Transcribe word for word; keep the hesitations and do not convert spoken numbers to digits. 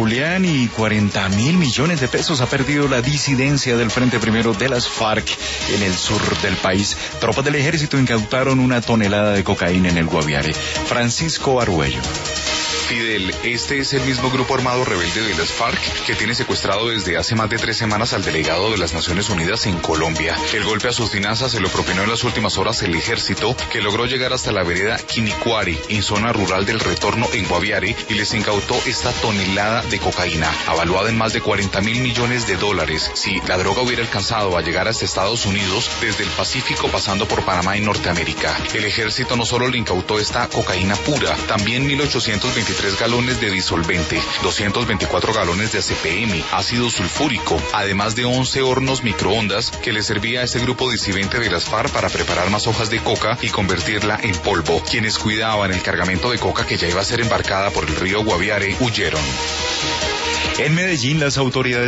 Julián, y cuarenta mil millones de pesos ha perdido la disidencia del Frente Primero de las FARC en el sur del país. Tropas del ejército incautaron una tonelada de cocaína en el Guaviare. Francisco Arguello. Fidel, este es el mismo grupo armado rebelde de las FARC que tiene secuestrado desde hace más de tres semanas al delegado de las Naciones Unidas en Colombia. El golpe a sus finanzas se lo propinó en las últimas horas el ejército, que logró llegar hasta la vereda Quinicuari, en zona rural del Retorno en Guaviare, y les incautó esta tonelada de cocaína, avaluada en más de cuarenta mil millones de dólares. Si la droga hubiera alcanzado a llegar hasta Estados Unidos, desde el Pacífico pasando por Panamá y Norteamérica. El ejército no solo le incautó esta cocaína pura, también mil ochocientos veintitrés galones de disolvente, doscientos veinticuatro galones de A C P M, ácido sulfúrico, además de once hornos microondas que le servía a este grupo disidente de las FARC para preparar más hojas de coca y convertirla en polvo. Quienes cuidaban el cargamento de coca que ya iba a ser embarcada por el río Guaviare huyeron. En Medellín, las autoridades